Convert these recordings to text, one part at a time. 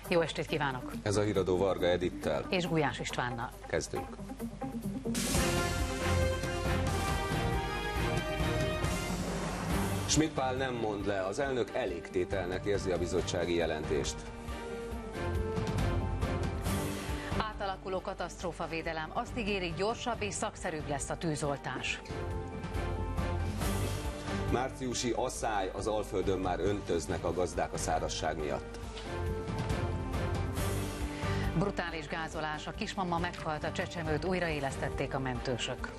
Jó estét kívánok! Ez a híradó Varga Edittel és Gulyás Istvánnal. Kezdünk. Schmidt Pál nem mond le, az elnök elégtételnek érzi a bizottsági jelentést. Átalakuló katasztrófavédelem, azt ígéri, gyorsabb és szakszerűbb lesz a tűzoltás. Márciusi asszály, az Alföldön már öntöznek a gazdák a szárazság miatt. Brutális gázolás, a kismama meghalt, a csecsemőt újraélesztették a mentősök.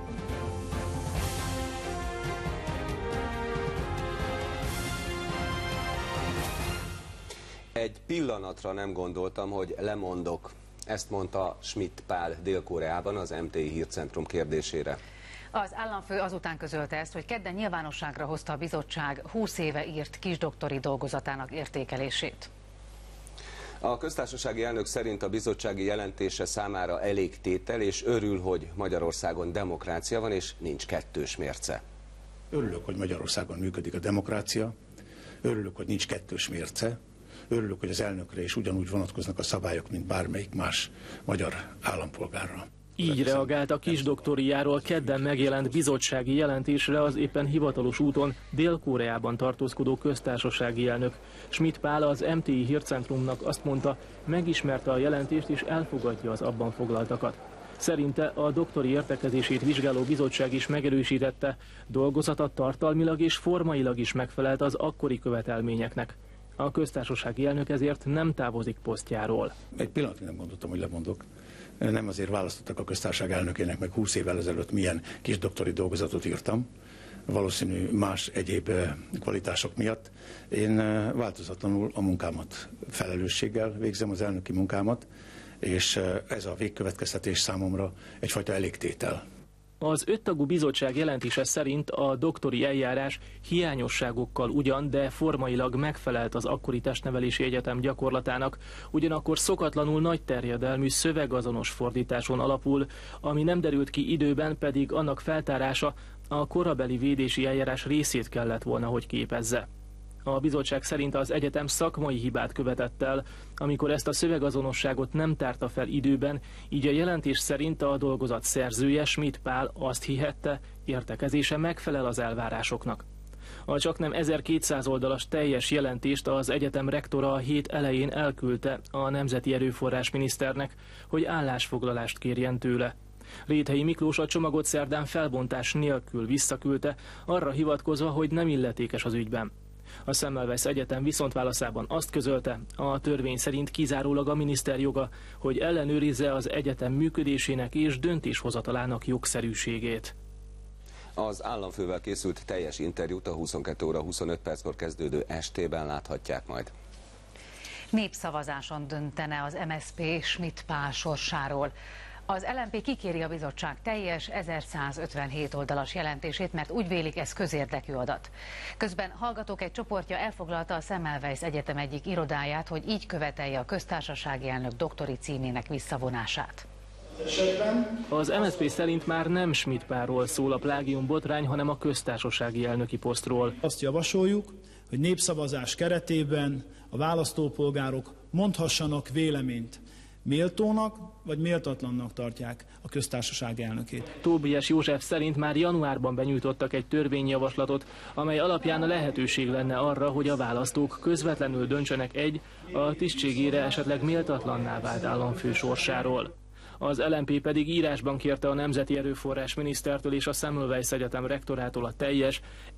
Egy pillanatra nem gondoltam, hogy lemondok. Ezt mondta Schmidt Pál Dél-Koreában az MTI Hírcentrum kérdésére. Az államfő azután közölte ezt, hogy kedden nyilvánosságra hozta a bizottság 20 éve írt kisdoktori dolgozatának értékelését. A köztársasági elnök szerint a bizottsági jelentése számára elégtétel, és örül, hogy Magyarországon demokrácia van, és nincs kettős mérce. Örülök, hogy Magyarországon működik a demokrácia, örülök, hogy nincs kettős mérce, örülök, hogy az elnökre is ugyanúgy vonatkoznak a szabályok, mint bármelyik más magyar állampolgárra. Így reagált a kisdoktoriáról kedden megjelent bizottsági jelentésre az éppen hivatalos úton Dél-Koreában tartózkodó köztársasági elnök. Schmidt Pál az MTI Hírcentrumnak azt mondta, megismerte a jelentést és elfogadja az abban foglaltakat. Szerinte a doktori értekezését vizsgáló bizottság is megerősítette, dolgozata tartalmilag és formailag is megfelelt az akkori követelményeknek. A köztársasági elnök ezért nem távozik posztjáról. Egy pillanatig nem gondoltam, hogy lemondok. Nem azért választottak a köztársaság elnökének, meg 20 évvel ezelőtt milyen kis doktori dolgozatot írtam, valószínű más egyéb kvalitások miatt. Én változatlanul a munkámat felelősséggel végzem, az elnöki munkámat, és ez a végkövetkeztetés számomra egyfajta elégtétel. Az 5 tagú bizottság jelentése szerint a doktori eljárás hiányosságokkal ugyan, de formailag megfelelt az akkori testnevelési egyetem gyakorlatának, ugyanakkor szokatlanul nagy terjedelmű szövegazonos fordításon alapul, ami nem derült ki időben, pedig annak feltárása a korabeli védési eljárás részét kellett volna, hogy képezze. A bizottság szerint az egyetem szakmai hibát követett el, amikor ezt a szövegazonosságot nem tárta fel időben, így a jelentés szerint a dolgozat szerzője, Schmidt Pál azt hihette, értekezése megfelel az elvárásoknak. A csaknem 1200 oldalas teljes jelentést az egyetem rektora a hét elején elküldte a Nemzeti Erőforrás miniszternek, hogy állásfoglalást kérjen tőle. Réthelyi Miklós a csomagot szerdán felbontás nélkül visszaküldte, arra hivatkozva, hogy nem illetékes az ügyben. A Semmelweis Egyetem viszont válaszában azt közölte, a törvény szerint kizárólag a miniszter joga, hogy ellenőrizze az egyetem működésének és döntéshozatalának jogszerűségét. Az államfővel készült teljes interjút a 22 óra 25 perckor kezdődő ST-ben láthatják majd. Népszavazáson döntene az MSZP Schmidt Pál sorsáról. Az LMP kikéri a bizottság teljes 1157 oldalas jelentését, mert úgy vélik, ez közérdekű adat. Közben hallgatók egy csoportja elfoglalta a Semmelweis Egyetem egyik irodáját, hogy így követelje a köztársasági elnök doktori címének visszavonását. Az MSZP szerint már nem Schmidt Pálról szól a plágium botrány, hanem a köztársasági elnöki posztról. Azt javasoljuk, hogy népszavazás keretében a választópolgárok mondhassanak véleményt. Méltónak vagy méltatlannak tartják a köztársaság elnökét. Tóbiás József szerint már januárban benyújtottak egy törvényjavaslatot, amely alapján a lehetőség lenne arra, hogy a választók közvetlenül döntsenek egy a tisztségére esetleg méltatlanná vált államfő sorsáról. Az LMP pedig írásban kérte a Nemzeti Erőforrás minisztertől és a Semmelweis Egyetem rektorától a teljes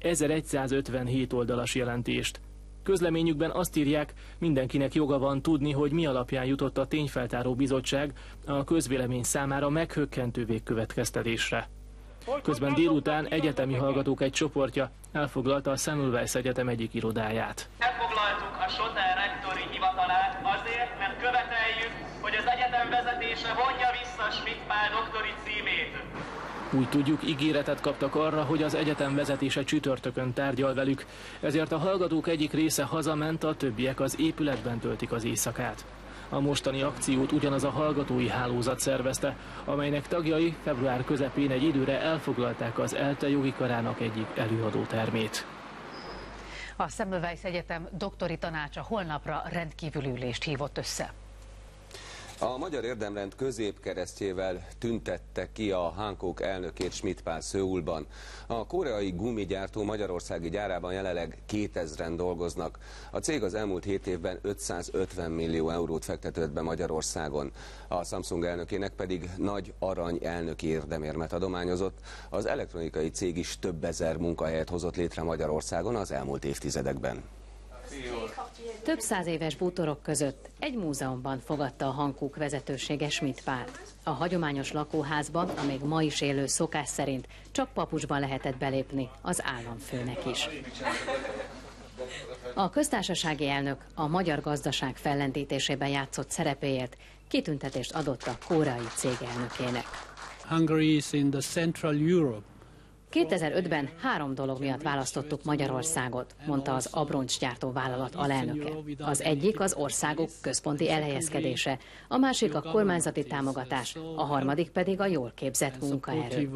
1157 oldalas jelentést. Közleményükben azt írják, mindenkinek joga van tudni, hogy mi alapján jutott a tényfeltáró bizottság a közvélemény számára meghökkentő végkövetkeztetésre. Közben délután egyetemi hallgatók egy csoportja elfoglalta a Semmelweis Egyetem egyik irodáját. Elfoglaltuk a Soter rektori hivatalát azért, mert követeljük, hogy az egyetem vezetése vonja vissza Schmidt Pál doktori címét. Úgy tudjuk, ígéretet kaptak arra, hogy az egyetem vezetése csütörtökön tárgyal velük, ezért a hallgatók egyik része hazament, a többiek az épületben töltik az éjszakát. A mostani akciót ugyanaz a hallgatói hálózat szervezte, amelynek tagjai február közepén egy időre elfoglalták az ELTE jogi karának egyik előadótermét. A Semmelweis Egyetem doktori tanácsa holnapra rendkívüli ülést hívott össze. A Magyar Érdemrend középkeresztjével tüntette ki a Hankook elnökét Schmidt Pál Szöulban. A koreai gumigyártó magyarországi gyárában jelenleg 2000-en dolgoznak. A cég az elmúlt 7 évben 550 millió eurót fektetett be Magyarországon. A Samsung elnökének pedig nagy arany elnöki érdemérmet adományozott. Az elektronikai cég is több ezer munkahelyet hozott létre Magyarországon az elmúlt évtizedekben. Több száz éves bútorok között egy múzeumban fogadta a Hankook vezetősége Schmidt Pált. A hagyományos lakóházban, a még ma is élő szokás szerint csak papucsban lehetett belépni, az államfőnek is. A köztársasági elnök a magyar gazdaság fellendítésében játszott szerepéért kitüntetést adott a koreai cég elnökének. 2005-ben 3 dolog miatt választottuk Magyarországot, mondta az abroncsgyártó vállalat alelnöke. Az egyik az országok központi elhelyezkedése, a másik a kormányzati támogatás, a harmadik pedig a jól képzett munkaerő.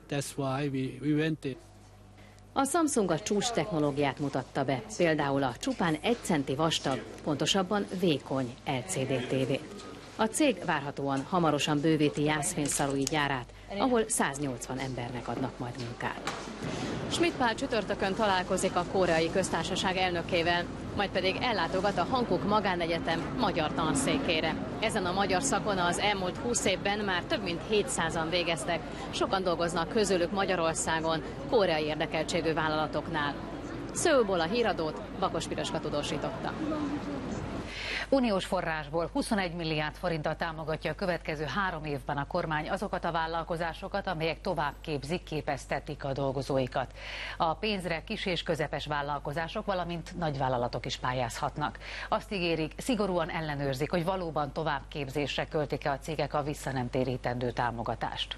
A Samsung a csúcs technológiát mutatta be, például a csupán 1 centi vastag, pontosabban vékony LCD tévét. A cég várhatóan hamarosan bővíti jászfényszalói gyárát, ahol 180 embernek adnak majd munkát. Schmidt Pál csütörtökön találkozik a koreai köztársaság elnökével, majd pedig ellátogat a Hankook Magánegyetem magyar tanszékére. Ezen a magyar szakon az elmúlt 20 évben már több mint 700-an végeztek, sokan dolgoznak közülük Magyarországon, koreai érdekeltségű vállalatoknál. Szöulból a híradót Bakos Piroska tudósította. Uniós forrásból 21 milliárd forinttal támogatja a következő 3 évben a kormány azokat a vállalkozásokat, amelyek tovább képzik, képeztetik a dolgozóikat. A pénzre kis és közepes vállalkozások, valamint nagyvállalatok is pályázhatnak. Azt ígérik, szigorúan ellenőrzik, hogy valóban továbbképzésre költik-e a cégek a visszanemtérítendő támogatást.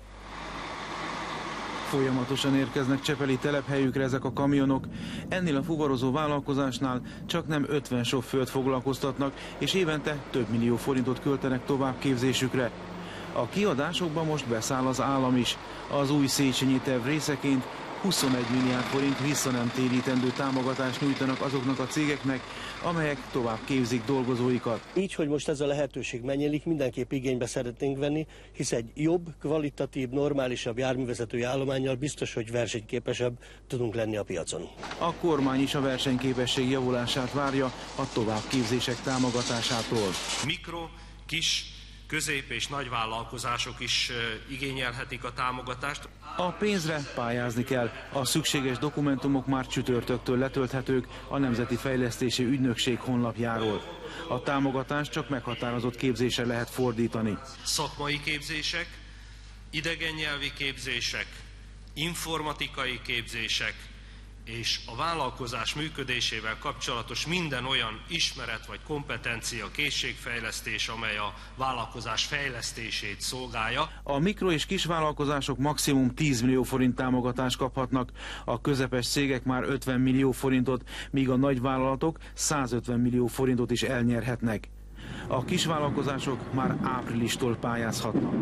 Folyamatosan érkeznek csepeli telephelyükre ezek a kamionok. Ennél a fuvarozó vállalkozásnál csak nem 50 sofőrt foglalkoztatnak, és évente több millió forintot költenek továbbképzésükre. A kiadásokban most beszáll az állam is. Az új Széchenyi terv részeként 21 milliárd forint visszanemtérítendő támogatást nyújtanak azoknak a cégeknek, amelyek tovább képzik dolgozóikat. Így, hogy most ez a lehetőség megnyílik, mindenképp igénybe szeretnénk venni, hisz egy jobb, kvalitatív, normálisabb járművezetői állománnyal biztos, hogy versenyképesebb tudunk lenni a piacon. A kormány is a versenyképesség javulását várja a továbbképzések támogatásától. Mikro, kis, közép- és nagyvállalkozások is igényelhetik a támogatást. A pénzre pályázni kell. A szükséges dokumentumok már csütörtöktől letölthetők a Nemzeti Fejlesztési Ügynökség honlapjáról. A támogatást csak meghatározott képzésre lehet fordítani. Szakmai képzések, idegen nyelvi képzések, informatikai képzések, és a vállalkozás működésével kapcsolatos minden olyan ismeret vagy kompetencia, készségfejlesztés, amely a vállalkozás fejlesztését szolgálja. A mikro- és kisvállalkozások maximum 10 millió forint támogatást kaphatnak, a közepes cégek már 50 millió forintot, míg a nagyvállalatok 150 millió forintot is elnyerhetnek. A kisvállalkozások már áprilistól pályázhatnak.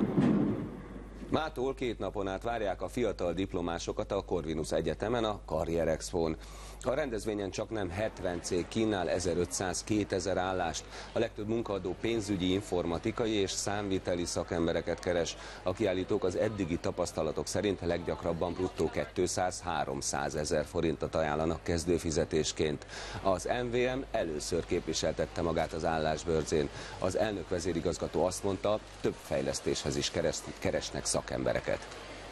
Mától 2 napon át várják a fiatal diplomásokat a Corvinus Egyetemen, a Karrier Expón. A rendezvényen csak nem 70 cég kínál 1500-2000 állást. A legtöbb munkaadó pénzügyi, informatikai és számviteli szakembereket keres. A kiállítók az eddigi tapasztalatok szerint leggyakrabban bruttó 200-300 ezer forintot ajánlanak kezdőfizetésként. Az MVM először képviseltette magát az állásbörzén. Az elnök vezérigazgató azt mondta, több fejlesztéshez is keresnek szakembereket.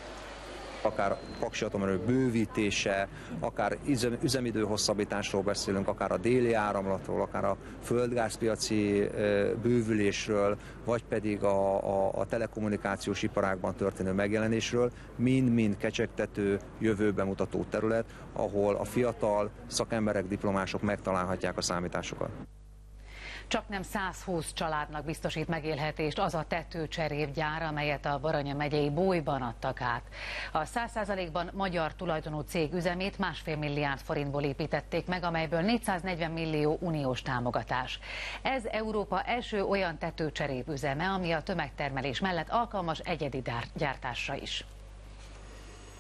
Akár paksi atomerők bővítése, akár üzemidő hosszabbításról beszélünk, akár a déli áramlatról, akár a földgázpiaci bővülésről, vagy pedig a telekommunikációs iparágban történő megjelenésről, mind-mind kecsegtető, jövőbe mutató terület, ahol a fiatal szakemberek, diplomások megtalálhatják a számításokat. Csak nem 120 családnak biztosít megélhetést az a tetőcserépgyár, amelyet a Baranya megyei Bólyban adtak át. A 100%-ban magyar tulajdonú cég üzemét 1,5 milliárd forintból építették meg, amelyből 440 millió uniós támogatás. Ez Európa első olyan tetőcserép üzeme, ami a tömegtermelés mellett alkalmas egyedi gyártásra is.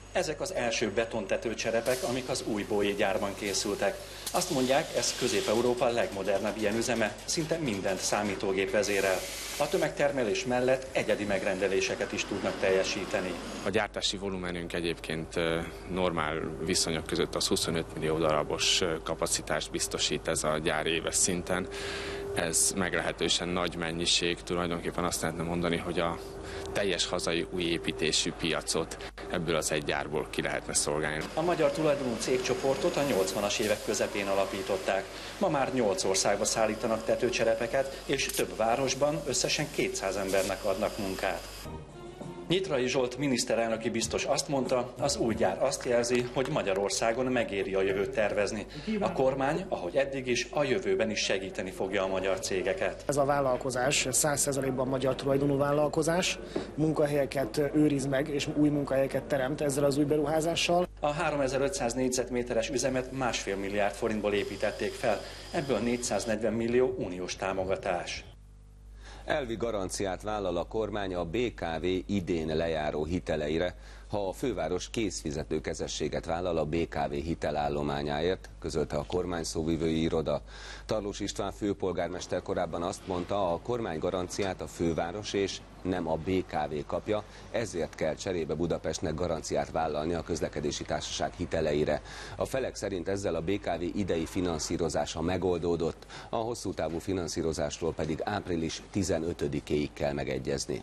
Ezek az első betontetőcserepek, amik az új Boeing gyárban készültek. Azt mondják, ez Közép-Európa legmodernebb ilyen üzeme, szinte mindent számítógép vezérel. A tömegtermelés mellett egyedi megrendeléseket is tudnak teljesíteni. A gyártási volumenünk egyébként normál viszonyok között az 25 millió darabos kapacitást biztosít ez a gyár éves szinten. Ez meglehetősen nagy mennyiség, tulajdonképpen azt lehetne mondani, hogy a teljes hazai új építésű piacot ebből az egy gyárból ki lehetne szolgálni. A magyar tulajdonú cégcsoportot a 80-as évek közepén alapították. Ma már 8 országba szállítanak tetőcserepeket, és több városban összesen 200 embernek adnak munkát. Nyitrai Zsolt miniszterelnöki biztos azt mondta, az új gyár azt jelzi, hogy Magyarországon megéri a jövőt tervezni. A kormány, ahogy eddig is, a jövőben is segíteni fogja a magyar cégeket. Ez a vállalkozás 100%-ban magyar tulajdonú vállalkozás, munkahelyeket őriz meg és új munkahelyeket teremt ezzel az új beruházással. A 3500 négyzetméteres üzemet 1,5 milliárd forintból építették fel, ebből 440 millió uniós támogatás. Elvi garanciát vállal a kormány a BKV idén lejáró hiteleire, ha a főváros készfizetőkezességet vállal a BKV hitelállományáért, közölte a kormány szóvivői iroda. Tarlós István főpolgármester korábban azt mondta, a kormány garanciát a főváros és nem a BKV kapja, ezért kell cserébe Budapestnek garanciát vállalni a közlekedési társaság hiteleire. A felek szerint ezzel a BKV idei finanszírozása megoldódott, a hosszú távú finanszírozásról pedig április 15-éig kell megegyezni.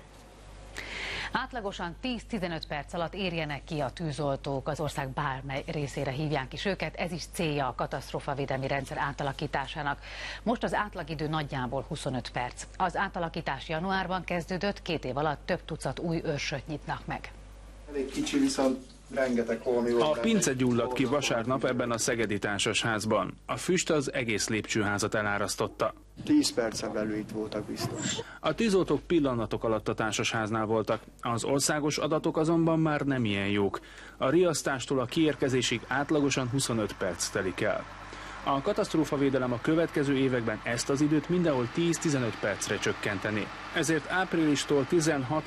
Átlagosan 10-15 perc alatt érjenek ki a tűzoltók, az ország bármely részére hívják is őket, ez is célja a katasztrófavédelmi rendszer átalakításának. Most az átlagidő nagyjából 25 perc. Az átalakítás januárban kezdődött, 2 év alatt több tucat új őrsöt nyitnak meg. Elég kicsi, viszont rengeteg holmi volt. A pince gyulladt ki vasárnap ebben a szegedi társasházban. A füst az egész lépcsőházat elárasztotta. 10 percen belül itt voltak biztos. A tűzoltók pillanatok alatt a társasháznál voltak. Az országos adatok azonban már nem ilyen jók. A riasztástól a kiérkezésig átlagosan 25 perc telik el. A katasztrófavédelem a következő években ezt az időt mindenhol 10-15 percre csökkenteni. Ezért áprilistól 16,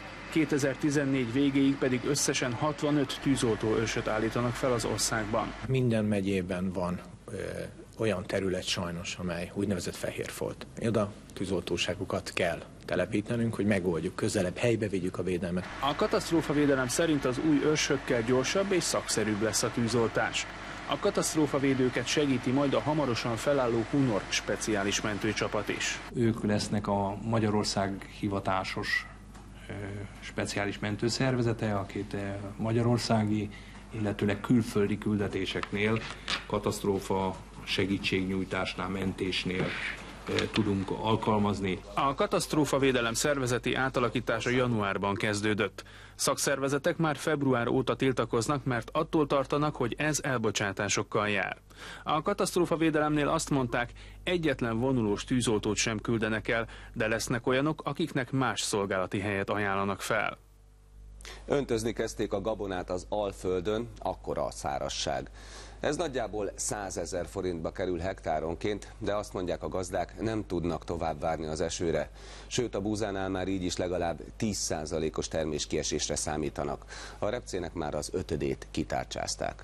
2014 végéig pedig összesen 65 tűzoltó őrsöt állítanak fel az országban. Minden megyében van olyan terület sajnos, amely úgynevezett fehérfolt. Oda tűzoltóságokat kell telepítenünk, hogy megoldjuk, közelebb helybe vigyük a védelmet. A katasztrófavédelem szerint az új őrsökkel gyorsabb és szakszerűbb lesz a tűzoltás. A katasztrófavédőket segíti majd a hamarosan felálló Hunor speciális mentőcsapat is. Ők lesznek a Magyarország hivatásos speciális mentőszervezete, akit magyarországi, illetőleg külföldi küldetéseknél, katasztrófa segítségnyújtásnál, mentésnél tudunk alkalmazni. A katasztrófavédelem szervezeti átalakítása januárban kezdődött. Szakszervezetek már február óta tiltakoznak, mert attól tartanak, hogy ez elbocsátásokkal jár. A katasztrófavédelemnél azt mondták, egyetlen vonulós tűzoltót sem küldenek el, de lesznek olyanok, akiknek más szolgálati helyet ajánlanak fel. Öntözni kezdték a gabonát az Alföldön, akkora a szárazság. Ez nagyjából 100 000 forintba kerül hektáronként, de azt mondják a gazdák, nem tudnak tovább várni az esőre. Sőt, a búzánál már így is legalább 10%-os terméskiesésre számítanak. A repcének már az 5-ödét kitárcsázták.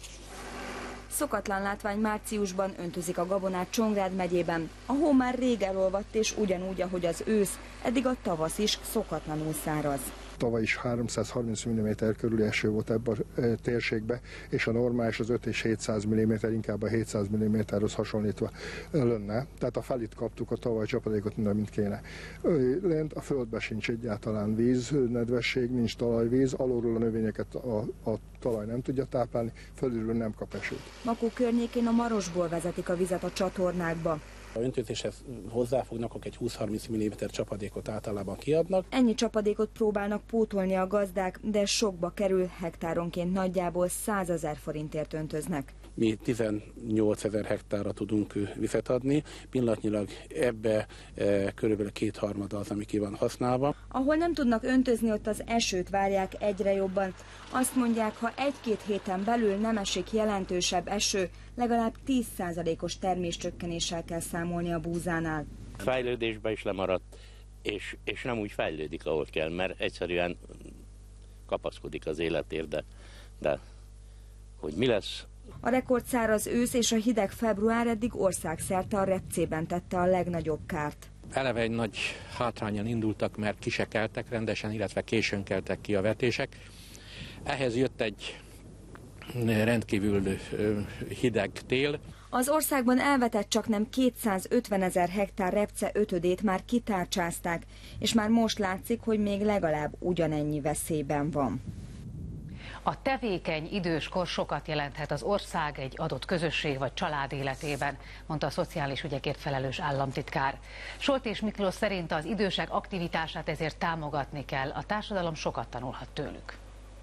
Szokatlan látvány márciusban öntözik a gabonát Csongrád megyében. A hó már rég elolvadt, és ugyanúgy, ahogy az ősz, eddig a tavasz is szokatlanul száraz. Tavaly is 330 mm körüli eső volt ebben a térségben, és a normális az 5 és 700 mm, inkább a 700 mm-hoz hasonlítva lenne. Tehát a felit kaptuk a tavaly csapadékot, mint kéne. Lent a földben sincs egyáltalán víz, nedvesség, nincs talajvíz, alulról a növényeket a talaj nem tudja táplálni, fölülről nem kap esőt. Makó környékén a Marosból vezetik a vizet a csatornákba. Ha öntözéshez hozzáfognak, akkor egy 20-30 mm csapadékot általában kiadnak. Ennyi csapadékot próbálnak pótolni a gazdák, de sokba kerül, hektáronként nagyjából 100 000 forintért öntöznek. Mi 18 000 hektárra tudunk vizet adni, pillanatnyilag ebbe körülbelül 2/3 az, ami ki van használva. Ahol nem tudnak öntözni, ott az esőt várják egyre jobban. Azt mondják, ha 1-2 héten belül nem esik jelentősebb eső, legalább 10%-os terméscsökkenéssel kell számolni a búzánál. Fejlődésbe is lemaradt, és nem úgy fejlődik, ahogy kell, mert egyszerűen kapaszkodik az életért, de hogy mi lesz? A rekordszáraz ősz és a hideg február eddig országszerte a repcében tette a legnagyobb kárt. Eleve egy nagy hátrányon indultak, mert ki se keltek rendesen, illetve későn keltek ki a vetések. Ehhez jött egy rendkívül hideg tél. Az országban elvetett csaknem 250 000 hektár repce ötödét már kitárcsázták, és már most látszik, hogy még legalább ugyanennyi veszélyben van. A tevékeny időskor sokat jelenthet az ország, egy adott közösség vagy család életében, mondta a szociális ügyekért felelős államtitkár. Soltés Miklós szerint az idősek aktivitását ezért támogatni kell, a társadalom sokat tanulhat tőlük.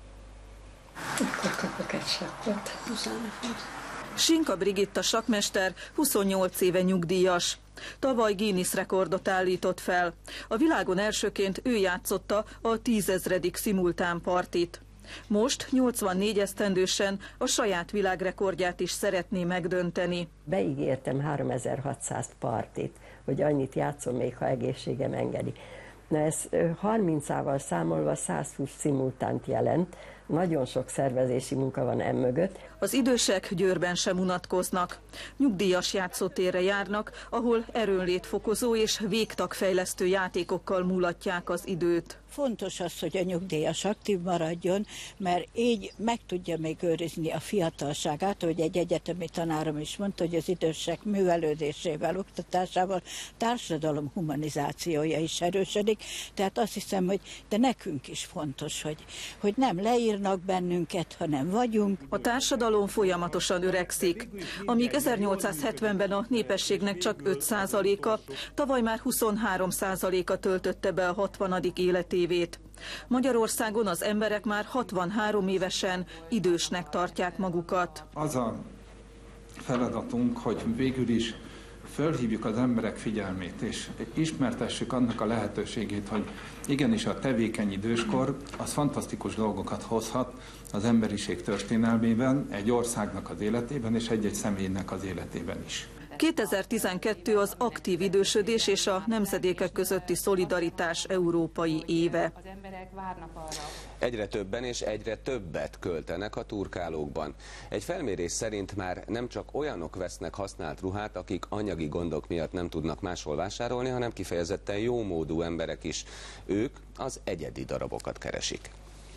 Sinka Brigitta sakkmester 28 éve nyugdíjas. Tavaly Guinness rekordot állított fel. A világon elsőként ő játszotta a 10 000. szimultán partit. Most 84 esztendősen a saját világrekordját is szeretné megdönteni. Beígértem 3600 partit, hogy annyit játszom még, ha egészségem engedi. Na ez 30-ával számolva 120 szimultánt jelent, nagyon sok szervezési munka van emögött. Az idősek Győrben sem unatkoznak. Nyugdíjas játszótérre járnak, ahol erőnlétfokozó és végtagfejlesztő játékokkal mulatják az időt. Fontos az, hogy a nyugdíjas aktív maradjon, mert így meg tudja még őrizni a fiatalságát, hogy egy egyetemi tanárom is mondta, hogy az idősek művelődésével, oktatásával társadalom humanizációja is erősödik. Tehát azt hiszem, hogy de nekünk is fontos, hogy nem leírnak bennünket, hanem vagyunk. A társadalom folyamatosan öregszik. Amíg 1870-ben a népességnek csak 5%-a, tavaly már 23%-a töltötte be a 60. életévét. Magyarországon az emberek már 63 évesen idősnek tartják magukat. Az a feladatunk, hogy végül is fölhívjuk az emberek figyelmét, és ismertessük annak a lehetőségét, hogy igenis a tevékeny időskor az fantasztikus dolgokat hozhat az emberiség történelmében, egy országnak az életében és egy-egy személynek az életében is. 2012 az aktív idősödés és a nemzedékek közötti szolidaritás európai éve. Egyre többen és egyre többet költenek a turkálókban. Egy felmérés szerint már nem csak olyanok vesznek használt ruhát, akik anyagi gondok miatt nem tudnak máshol vásárolni, hanem kifejezetten jómódú emberek is. Ők az egyedi darabokat keresik.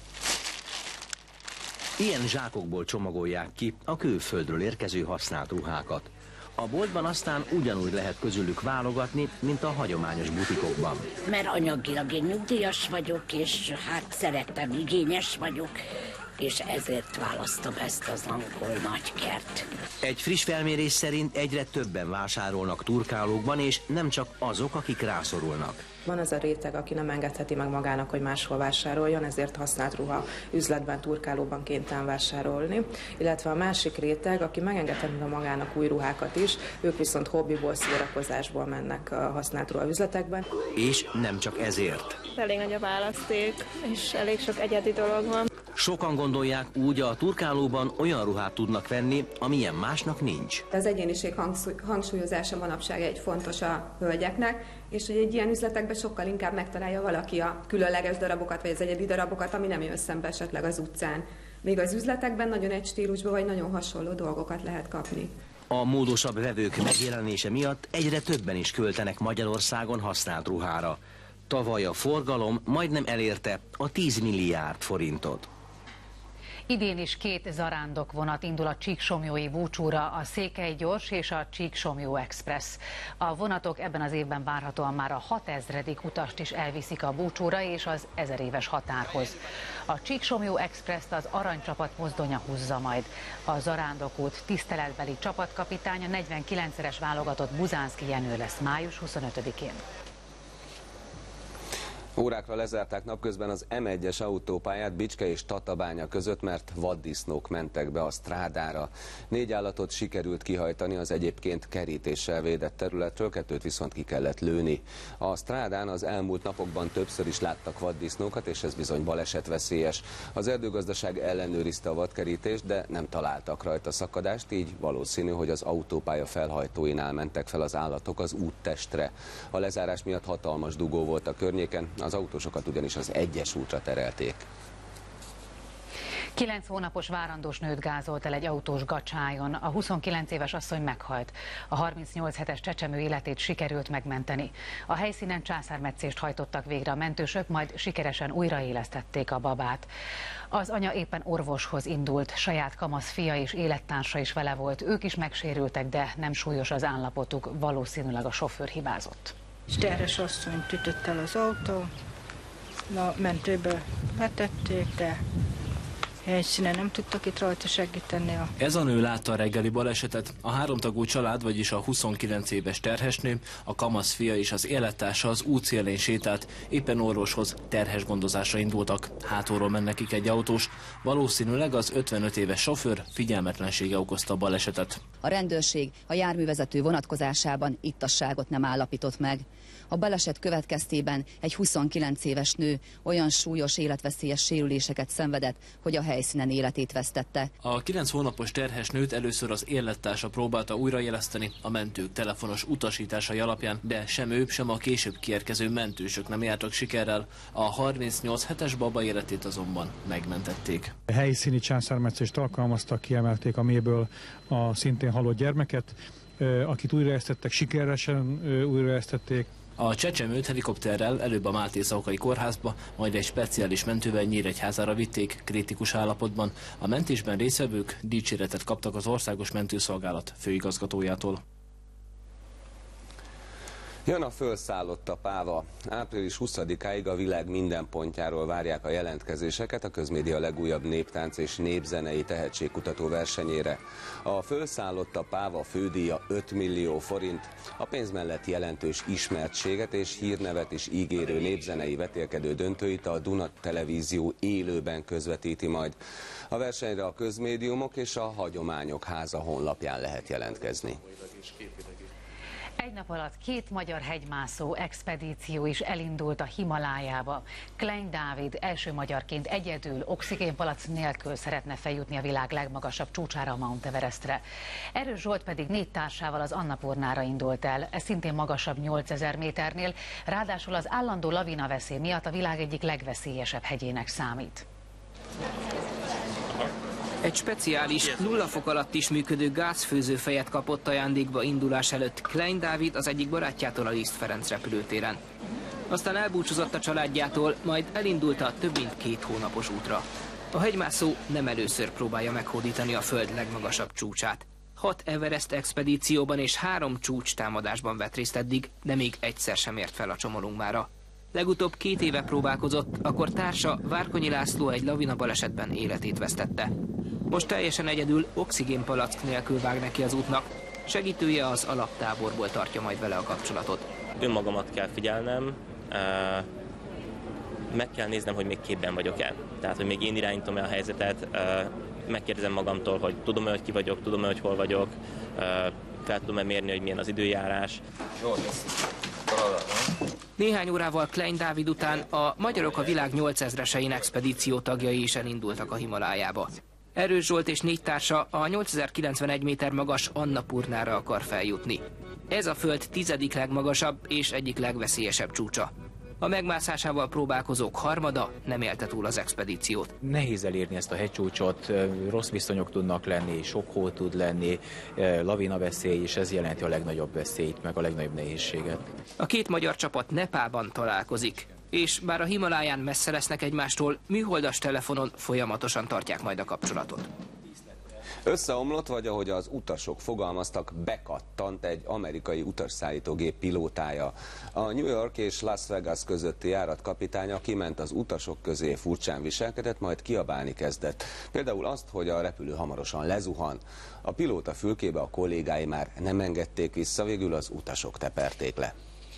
Ilyen zsákokból csomagolják ki a külföldről érkező használt ruhákat. A boltban aztán ugyanúgy lehet közülük válogatni, mint a hagyományos butikokban. Mert anyagilag én nyugdíjas vagyok, és hát szeretem, igényes vagyok, és ezért választom ezt az angol nagykert. Egy friss felmérés szerint egyre többen vásárolnak turkálókban, és nem csak azok, akik rászorulnak. Van az a réteg, aki nem engedheti meg magának, hogy máshol vásároljon, ezért használt ruha üzletben, turkálóban kénytelen vásárolni. Illetve a másik réteg, aki megengedheti magának új ruhákat is, ők viszont hobbiból, szórakozásból mennek a használt ruha üzletekben. És nem csak ezért. Elég nagy a választék, és elég sok egyedi dolog van. Sokan gondolják úgy, a turkálóban olyan ruhát tudnak venni, amilyen másnak nincs. Az egyéniség hangsúlyozása manapság egy fontos a hölgyeknek, és hogy egy ilyen üzletekben sokkal inkább megtalálja valaki a különleges darabokat, vagy az egyedi darabokat, ami nem jön szembe esetleg az utcán. Még az üzletekben nagyon egy stílusban, vagy nagyon hasonló dolgokat lehet kapni. A módosabb vevők megjelenése miatt egyre többen is költenek Magyarországon használt ruhára. Tavaly a forgalom majdnem elérte a 10 milliárd forintot. Idén is 2 zarándokvonat indul a Csíksomlyói búcsúra, a Székely Gyors és a Csíksomlyó Express. A vonatok ebben az évben várhatóan már a 6000. utast is elviszik a búcsúra és az 1000 éves határhoz. A Csíksomlyó Express-t az aranycsapat mozdonya húzza majd. A zarándokút tiszteletbeli csapatkapitánya 49-szeres válogatott Buzánszky Jenő lesz május 25-én. Órákra lezárták napközben az M1-es autópályát Bicske és Tatabánya között, mert vaddisznók mentek be a strádára. 4 állatot sikerült kihajtani az egyébként kerítéssel védett területről, 2 viszont ki kellett lőni. A strádán az elmúlt napokban többször is láttak vaddisznókat, és ez bizony balesetveszélyes. Az erdőgazdaság ellenőrizte a vadkerítést, de nem találtak rajta szakadást, így valószínű, hogy az autópálya felhajtóinál mentek fel az állatok az úttestre. A lezárás miatt hatalmas dugó volt a környéken, az autósokat ugyanis az 1-es útra terelték. 9 hónapos várandós nőt gázolt el egy autós Gacsájon. A 29 éves asszony meghalt. A 38 hetes csecsemő életét sikerült megmenteni. A helyszínen császármetszést hajtottak végre a mentősök, majd sikeresen újraélesztették a babát. Az anya éppen orvoshoz indult, saját kamasz fia és élettársa is vele volt. Ők is megsérültek, de nem súlyos az állapotuk, valószínűleg a sofőr hibázott. Terhes asszonyt ütött el az autó, a mentőbe vetették, de helyszínen nem tudtak itt rajta segíteni. Ez a nő látta a reggeli balesetet. A háromtagú család, vagyis a 29 éves terhesnő, a kamasz fia és az élettársa az útszélén sétált, éppen orvoshoz terhes gondozásra indultak. Hátulról ment nekik egy autós. Valószínűleg az 55 éves sofőr figyelmetlensége okozta a balesetet. A rendőrség a járművezető vonatkozásában ittasságot nem állapított meg. A baleset következtében egy 29 éves nő olyan súlyos életveszélyes sérüléseket szenvedett, hogy a helyszínen életét vesztette. A 9 hónapos terhes nőt először az élettársa próbálta újraéleszteni a mentők telefonos utasításai alapján, de sem ő, sem a később kiérkező mentősök nem jártak sikerrel. A 38 hetes baba életét azonban megmentették. Helyszíni császármetszést alkalmaztak, kiemelték a mélyből a szintén halott gyermeket, akit újraélesztettek, sikeresen újraélesztették. A csecsemőt helikopterrel előbb a Máté-Szaokai kórházba, majd egy speciális mentővel Nyíregyházára vitték kritikus állapotban. A mentésben résztvevők dicséretet kaptak az Országos Mentőszolgálat főigazgatójától. Jön a fölszállott a páva. Április 20-áig a világ minden pontjáról várják a jelentkezéseket a Közmédia legújabb néptánc és népzenei tehetségkutató versenyére. A fölszállott a páva fődíja 5 millió forint. A pénz mellett jelentős ismertséget és hírnevet is ígérő népzenei vetélkedő döntőit a Duna Televízió élőben közvetíti majd. A versenyre a Közmédiumok és a Hagyományok Háza honlapján lehet jelentkezni. Egy nap alatt 2 magyar hegymászó expedíció is elindult a Himalájába. Klein Dávid első magyarként egyedül oxigénpalack nélkül szeretne feljutni a világ legmagasabb csúcsára, a Mount Everestre. Erős Zsolt pedig 4 társával az Annapurnára indult el. Ez szintén magasabb 8000 méternél, ráadásul az állandó lavinaveszély miatt a világ egyik legveszélyesebb hegyének számít. Egy speciális, 0 fok alatt is működő gázfőzőfejet kapott ajándékba indulás előtt Klein Dávid az egyik barátjától a Liszt Ferenc repülőtéren. Aztán elbúcsúzott a családjától, majd elindult a több mint 2 hónapos útra. A hegymászó nem először próbálja meghódítani a föld legmagasabb csúcsát. 6 Everest expedícióban és 3 csúcs támadásban vett részt eddig, de még egyszer sem ért fel a Csomolungmára. Legutóbb 2 éve próbálkozott, akkor társa Várkonyi László egy lavina balesetben életét vesztette. Most teljesen egyedül oxigénpalack nélkül vág neki az útnak. Segítője az alaptáborból tartja majd vele a kapcsolatot. Önmagamat kell figyelnem, meg kell néznem, hogy még képben vagyok-e. Tehát, hogy még én irányítom-e a helyzetet, megkérdezem magamtól, hogy tudom-e, hogy ki vagyok, tudom-e, hogy hol vagyok, fel tudom-e mérni, hogy milyen az időjárás. Néhány órával Klein Dávid után a magyarok a világ 8000-esein expedíció tagjai is elindultak a Himalájába. Erős Zsolt és 4 társa a 8091 méter magas Annapurnára akar feljutni. Ez a föld 10. legmagasabb és egyik legveszélyesebb csúcsa. A megmászásával próbálkozók harmada nem élte túl az expedíciót. Nehéz elérni ezt a hegycsúcsot, rossz viszonyok tudnak lenni, sok hó tud lenni, lavinaveszély, és ez jelenti a legnagyobb veszélyt, meg a legnagyobb nehézséget. A 2 magyar csapat Nepálban találkozik, és bár a Himaláján messze lesznek egymástól, műholdas telefonon folyamatosan tartják majd a kapcsolatot. Összeomlott, vagy ahogy az utasok fogalmaztak, bekattant egy amerikai utasszállítógép pilótája. A New York és Las Vegas közötti járat kapitánya kiment az utasok közé, furcsán viselkedett, majd kiabálni kezdett. Például azt, hogy a repülő hamarosan lezuhan. A pilóta fülkébe a kollégái már nem engedték vissza, végül az utasok teperték le.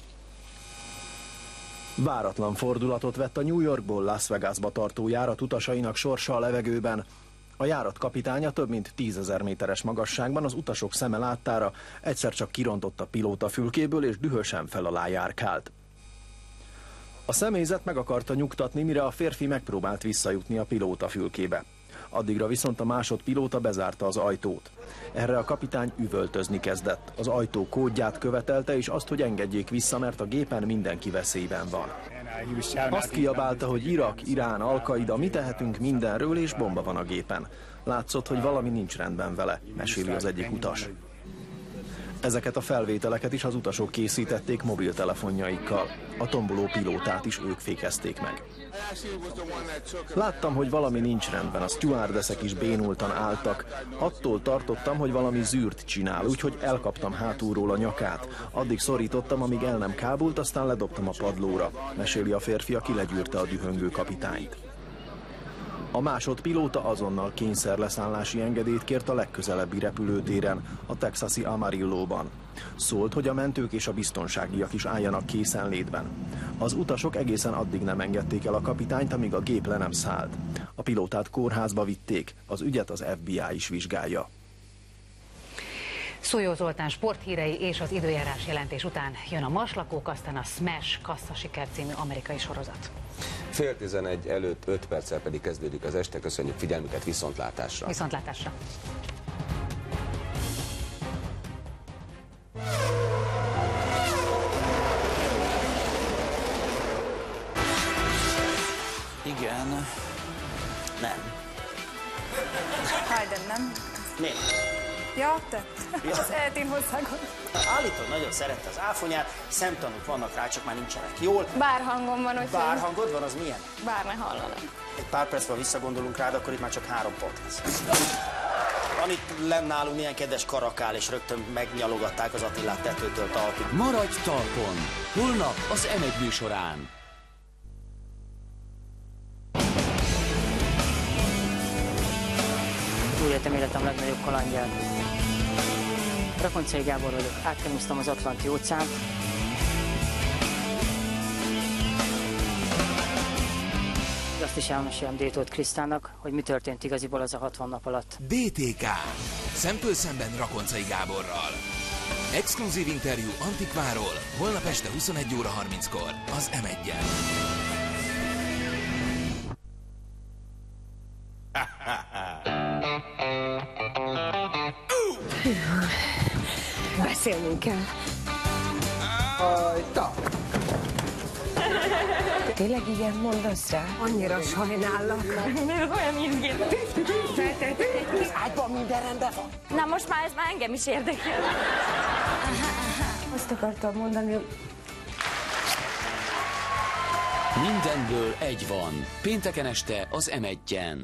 Váratlan fordulatot vett a New Yorkból Las Vegasba tartó járat utasainak sorsa a levegőben. A járat kapitánya több mint 10 000 méteres magasságban az utasok szeme láttára egyszer csak kirontott a pilóta fülkéből és dühösen fel alá járkált. A személyzet meg akarta nyugtatni, mire a férfi megpróbált visszajutni a pilóta fülkébe. Addigra viszont a másodpilóta bezárta az ajtót. Erre a kapitány üvöltözni kezdett. Az ajtó kódját követelte, és azt, hogy engedjék vissza, mert a gépen mindenki veszélyben van. Azt kiabálta, hogy Irak, Irán, Al-Qaida, mi tehetünk mindenről, és bomba van a gépen. Látszott, hogy valami nincs rendben vele, meséli az egyik utas. Ezeket a felvételeket is az utasok készítették mobiltelefonjaikkal. A tomboló pilótát is ők fékezték meg. Láttam, hogy valami nincs rendben, a stewardessek is bénultan álltak. Attól tartottam, hogy valami zűrt csinál, úgyhogy elkaptam hátulról a nyakát. Addig szorítottam, amíg el nem kábult, aztán ledobtam a padlóra, meséli a férfi, aki legyűrte a dühöngő kapitányt. A másodpilóta azonnal kényszerleszállási engedélyt kért a legközelebbi repülőtéren, a texasi Amarillóban. Szólt, hogy a mentők és a biztonságiak is álljanak készenlétben. Az utasok egészen addig nem engedték el a kapitányt, amíg a gép le nem szállt. A pilótát kórházba vitték, az ügyet az FBI is vizsgálja. Szólyó Zoltán sporthírei és az időjárás jelentés után jön a Maslakók, aztán a Smash kasszasiker című amerikai sorozat. 10:30 előtt 5 perccel pedig kezdődik az este. Köszönjük figyelmüket, viszontlátásra! Viszontlátásra! Igen. Nem. Hayden, nem? Miért? Ja, te. Ja. Az eltén hozzágond. Állítólag nagyon szerette az áfonyát, szemtanúk vannak rá, csak már nincsenek jól. Bárhangom van, hogy... Bárhangod van, az milyen? Bár ne hallanak. Egy pár percben visszagondolunk rád, akkor itt már csak 3 pont lesz. Van itt lenn nálunk milyen kedves karakál, és rögtön megnyalogatták az Attilát tetőtől talpig. Maradj talpon! Holnap az M1 műsorán. Túléltem életem legnagyobb kalandját. Rakoncai Gábor vagyok, átkenyúztam az Atlanti óceánt. Azt is elmesélem Détót Krisztának, hogy mi történt igaziból az a 60 nap alatt. DTK. Szempől szemben Rakoncai Gáborral. Exkluzív interjú Antikváról, holnap este 21:30-kor az M1-en. Beszélnünk kell. Ajta! Tényleg igen mondasz rá? Annyira sajnállak. Olyan izgét. Az ágyban minden rendben van. Na most már ez már engem is érdekel. Azt akartam mondani, hogy... Mindenből egy van. Pénteken este az M1-en.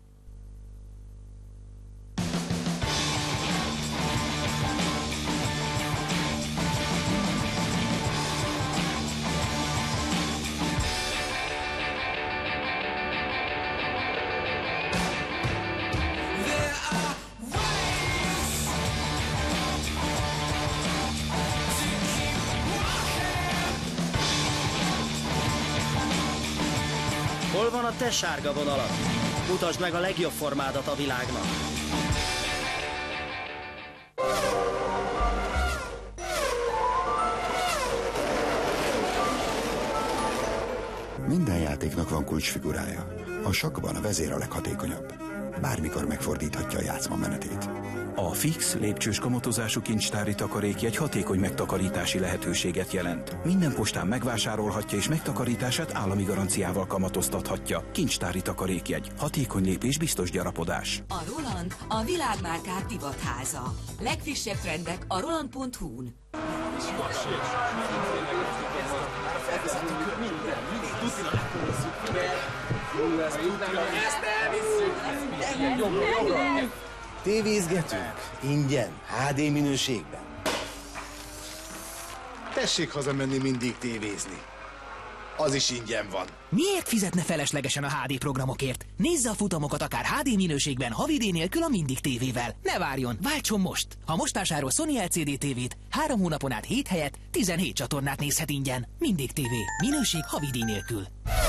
Hol van a te sárga vonalad? Mutasd meg a legjobb formádat a világnak. Minden játéknak van kulcsfigurája. A sakkban a vezér a leghatékonyabb. Bármikor megfordíthatja a játszma menetét. A fix, lépcsős kamatozású kincstári takarékjegy hatékony megtakarítási lehetőséget jelent. Minden postán megvásárolhatja és megtakarítását állami garanciával kamatoztathatja. Kincstári takarékjegy. Hatékony lépés, biztos gyarapodás. A Roland a világmárkák divatháza. Legfrissebb trendek a roland.hu-n. Tévézgetünk? Ingyen, HD minőségben. Tessék hazamenni mindig tévézni. Az is ingyen van. Miért fizetne feleslegesen a HD programokért? Nézze a futamokat akár HD minőségben, havidíj nélkül a Mindig tévével. Ne várjon, váltson most! Ha most vásárol Sony LCD tévét, 3 hónapon át 7 helyett 17 csatornát nézhet ingyen. Mindig tévé, minőség havidíj nélkül.